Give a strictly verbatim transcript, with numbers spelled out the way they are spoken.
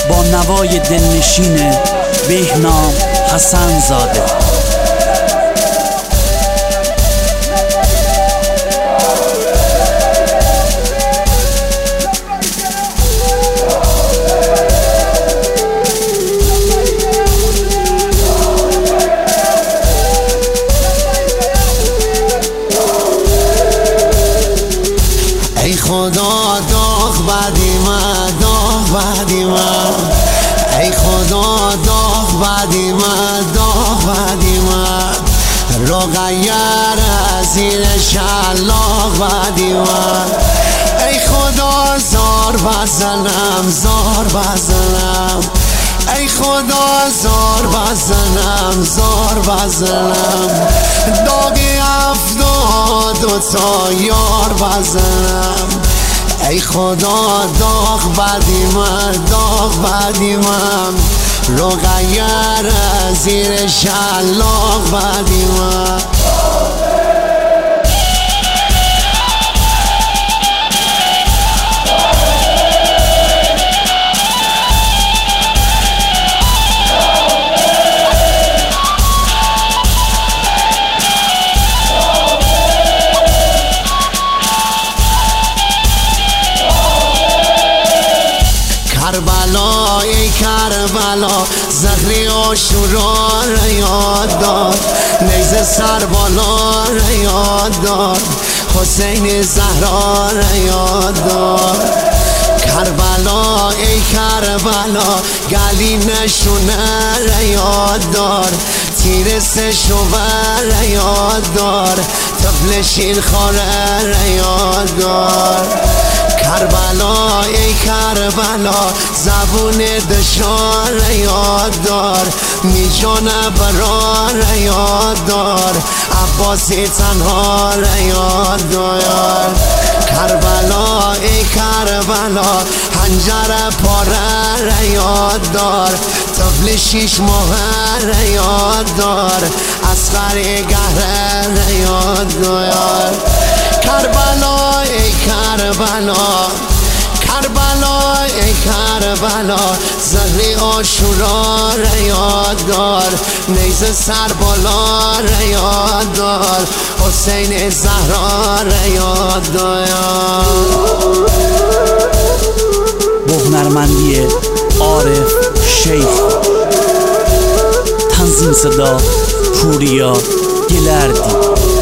با نوای دلنشین بهنام حسن زاده. ای خدا داغ بعدی من، داغ بعدی من، ای خدا داغ بعدی من، داغ بعدی من، رو غیر از این شلاق بعدی من. ای خدا زار بزنم، زار بزنم، ای خدا زار بزنم، زار بزنم، داغی افتاد و تا یار بزنم. ای خدا داغ بعدی من، داغ بعدی من، رو غیر زیر شلاق بعدی من. کربلا ای کربلا، زهری عاشورا را یاد دار، نیزه سر بالا را یاد دار، حسین زهرا را یاد دار. کربلا ای کربلا، گلی نشونه را یاد دار، تیر سه شوور را یاد دار، طفل شیر خواره را یاد دار. کربلا ای کربلا، زبون دشار یاد دار، میجان برار یاد دار، عباسی تنها یاد دار. کربلا ای کربلا، حنجر پاره یاد دار، طفل شیش ماه یاد دار، اصغر گهره یاد دار. کربلا ای کربلا، کربلا ای کربلا، زهری عاشورا را یاد دار، نیزه سر بالا را یاد دار، حسین زهرا را یاد دار. با هنرمندی عارف شیخ، تنظیم صدا پوریا گلردی.